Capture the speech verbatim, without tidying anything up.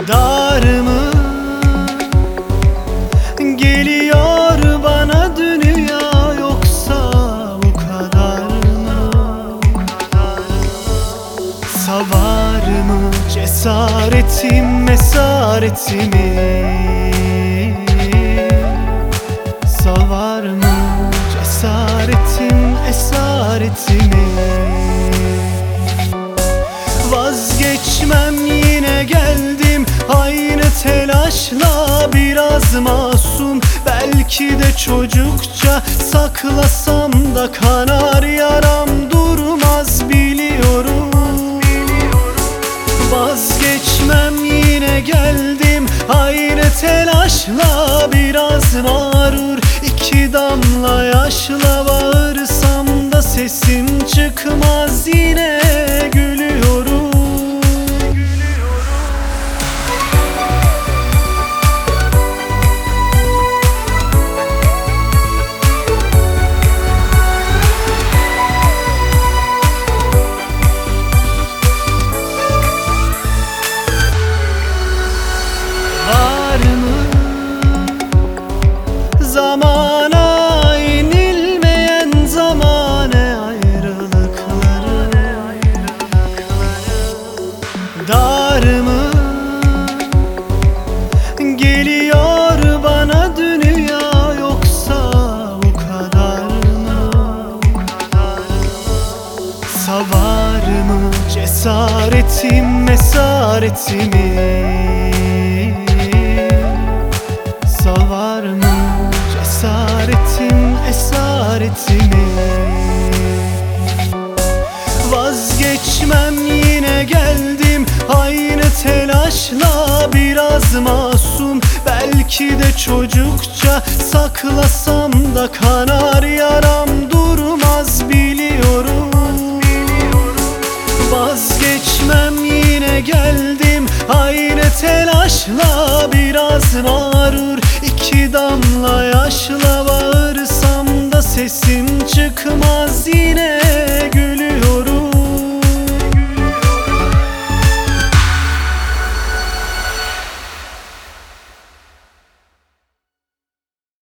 Dar mı geliyor bana dünya, yoksa bu kadar mı? Savar mı cesaretim esaretimi? Savar mı cesaretim esaretimi? Vazgeçmem, yine geldim aynı telaşla. Biraz masum, belki de çocukça, saklasam da kanar yaram, durmaz biliyorum. Vazgeçmem, yine geldim aynı telaşla. Biraz mağrur, iki damla yaşla, bağırsam da sesim çıkmaz, yine gülüyorum. Zamana inilmeyen zamane ayrılıkları. Dar mı geliyor bana dünya, yoksa bu kadar mı? Savar mı cesaretim esaretimi? Savar mı cesaretim esaretimi? Vazgeçmem, yine geldim aynı telaşla. Biraz masum, belki de çocukça, saklasam da kanar yaram, durmaz biliyorum. Vazgeçmem, yine geldim aynı telaşla. Biraz mağrur, iki damla yaşla, bağırsam da sesim çıkmaz, yine